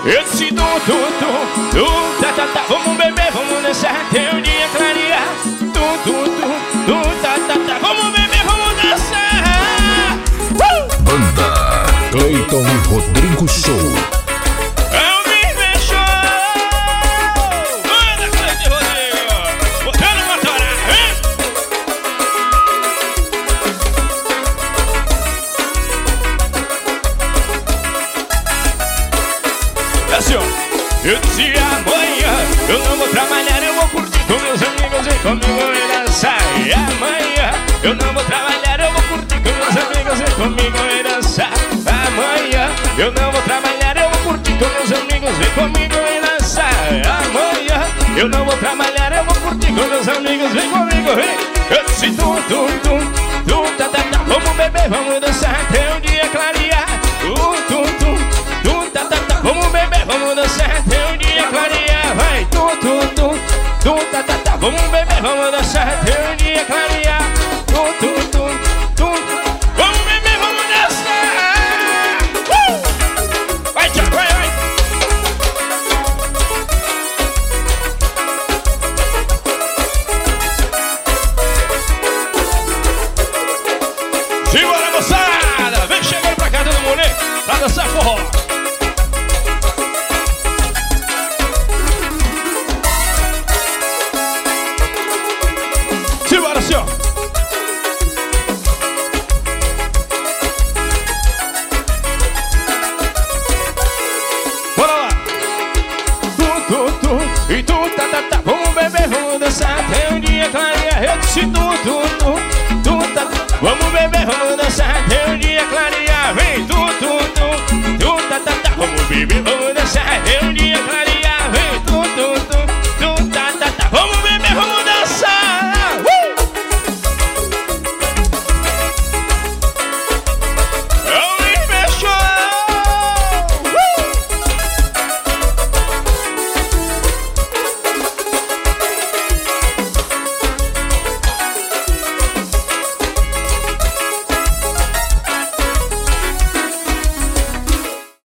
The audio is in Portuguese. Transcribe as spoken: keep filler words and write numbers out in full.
Eu disse tu, tu, tu, tu, tá, tá, tá. Vamos beber, vamos dançar até o dia clarear. Tu, tu, tu, tu, tá, tá, tá. Vamos beber, vamos dançar. uh! Banda Cleiton e Rodrigo Show. É o Viver Show. Manda, Cleiton e Rodrigo, botando uma torá, hein? Assim, ó. Eu disse amanhã eu não vou trabalhar, eu vou curtir com meus amigos e comigo e dançar. E amanhã eu não vou trabalhar, eu vou curtir com meus amigos e comigo e dançar. Amanhã eu não vou trabalhar, eu vou curtir com meus amigos e comigo e dançar. Amanhã eu não vou trabalhar, eu vou curtir com meus amigos, vem comigo, vem. Eu disse tu, tu, tu, tu, tá, tá, tá. Vamos beber, vamos dançar até o dia clarear. Tu, tu, tu, tu, tá, tá, tá. Vamos beber, vamos dançar até o dia clarear. Vai, tu, tu, tu, tu, tá, tá, tá. Vamos beber, vamos dançar até o dia clarear. Tu, tu, tu, tu, vamos beber, vamos dançar. uh! Vai, Thiago, vai, vai. Simbora, moçada! Vem chegando pra cá todo mundo, hein? Pra dançar forró. Simbora, senhor! Bora lá! Tu, tu, tu, e tu, tá, tá, tá. Vamos beber, vamos dançar até o dia clarear. Eu disse tu, tu, tu, tu, tá, tá. Vamos beber,